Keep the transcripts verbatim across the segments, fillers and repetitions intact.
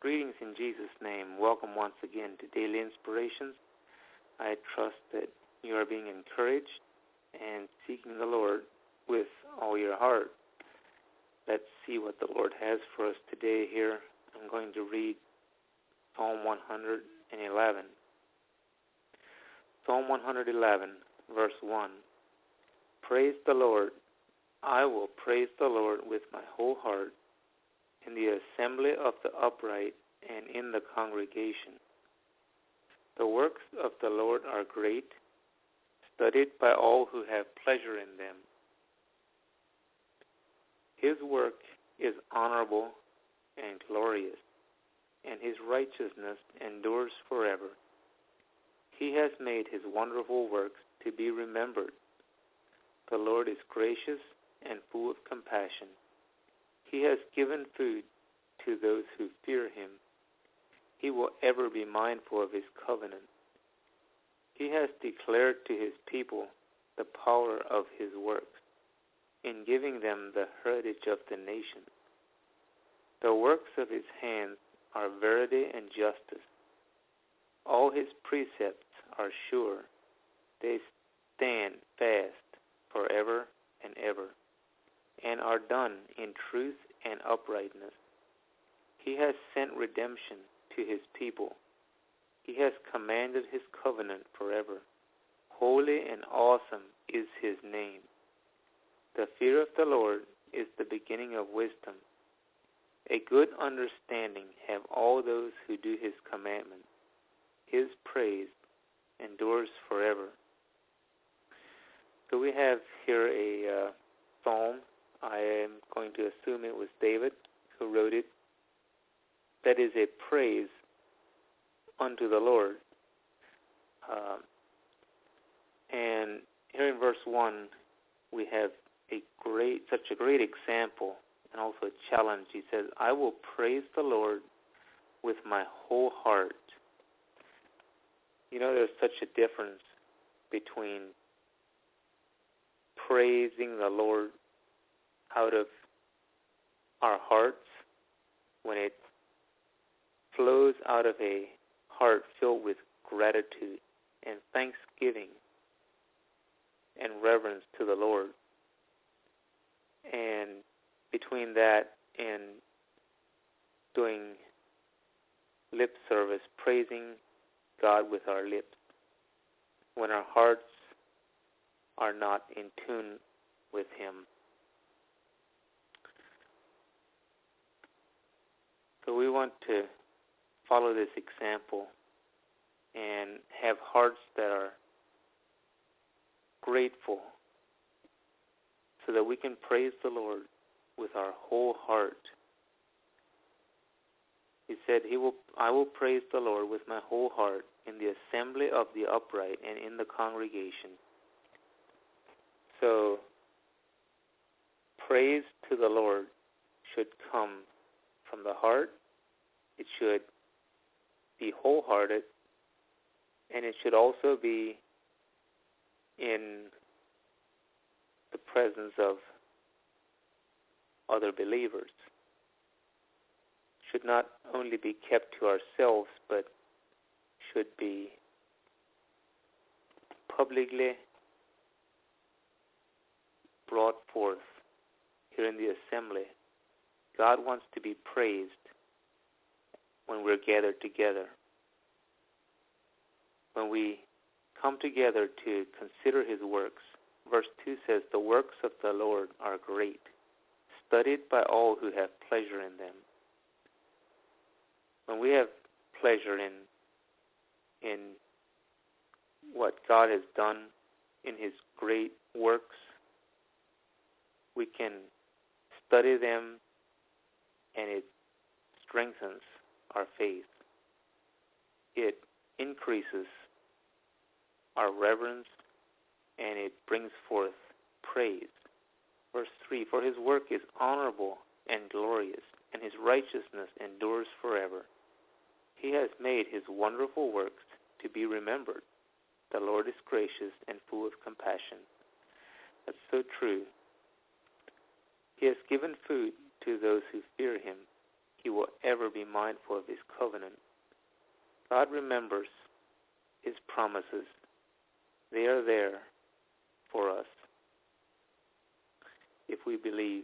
Greetings in Jesus' name. Welcome once again to Daily Inspirations. I trust that you are being encouraged and seeking the Lord with all your heart. Let's see what the Lord has for us today here. I'm going to read Psalm one eleven. Psalm one eleven, verse one. Praise the Lord. I will praise the Lord with my whole heart, in the assembly of the upright and in the congregation. The works of the Lord are great, studied by all who have pleasure in them. His work is honorable and glorious, and his righteousness endures forever. He has made his wonderful works to be remembered. The Lord is gracious and full of compassion. He has given food to those who fear him. He will ever be mindful of his covenant. He has declared to his people the power of his works, in giving them the heritage of the nations. The works of his hands are verity and justice. All his precepts are sure. They stand fast forever and ever, and are done in truth and uprightness. He has sent redemption to his people. He has commanded his covenant forever. Holy and awesome is his name. The fear of the Lord is the beginning of wisdom. A good understanding have all those who do his commandments. His praise endures forever. So we have here a uh, psalm. I am going to assume it was David who wrote it. That is a praise unto the Lord. Uh, and here in verse one, we have a great, such a great example and also a challenge. He says, I will praise the Lord with my whole heart. You know, there's such a difference between praising the Lord out of our hearts, when it flows out of a heart filled with gratitude and thanksgiving and reverence to the Lord. And between that and doing lip service, praising God with our lips, when our hearts are not in tune with him. So we want to follow this example and have hearts that are grateful so that we can praise the Lord with our whole heart. He said, "He will. I will praise the Lord with my whole heart in the assembly of the upright and in the congregation." So praise to the Lord should come from the heart. It should be wholehearted, and it should also be in the presence of other believers. Should not only be kept to ourselves, but should be publicly brought forth here in the assembly. God wants to be praised when we're gathered together. When we come together to consider his works, verse two says, the works of the Lord are great, studied by all who have pleasure in them. When we have pleasure in in what God has done in his great works, we can study them, and it strengthens our faith. It increases our reverence, and it brings forth praise. Verse three, for his work is honorable and glorious, and his righteousness endures forever. He has made his wonderful works to be remembered. The Lord is gracious and full of compassion. That's so true. He has given food to those who fear him. He will ever be mindful of his covenant. God remembers his promises. They are there for us if we believe.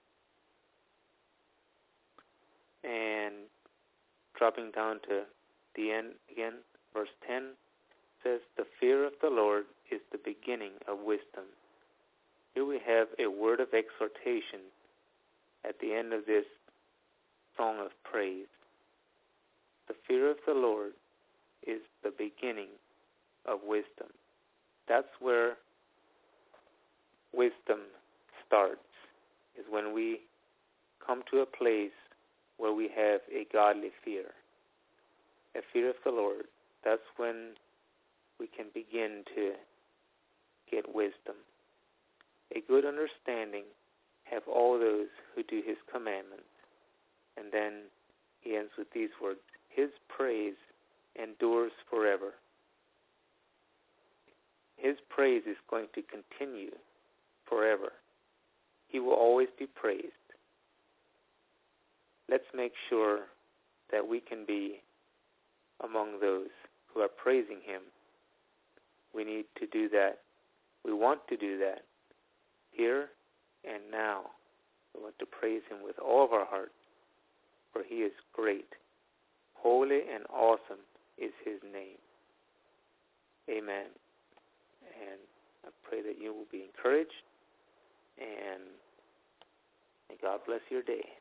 And dropping down to the end again, verse ten says, the fear of the Lord is the beginning of wisdom. Here we have a word of exhortation at the end of this song of praise. The fear of the Lord is the beginning of wisdom. That's where wisdom starts, is when we come to a place where we have a godly fear, a fear of the Lord. That's when we can begin to get wisdom. A good understanding have all those who do his commandments. And then he ends with these words, his praise endures forever. His praise is going to continue forever. He will always be praised. Let's make sure that we can be among those who are praising him. We need to do that. We want to do that here and now. We want to praise him with all of our heart, for he is great. Holy and awesome is his name. Amen. And I pray that you will be encouraged, and may God bless your day.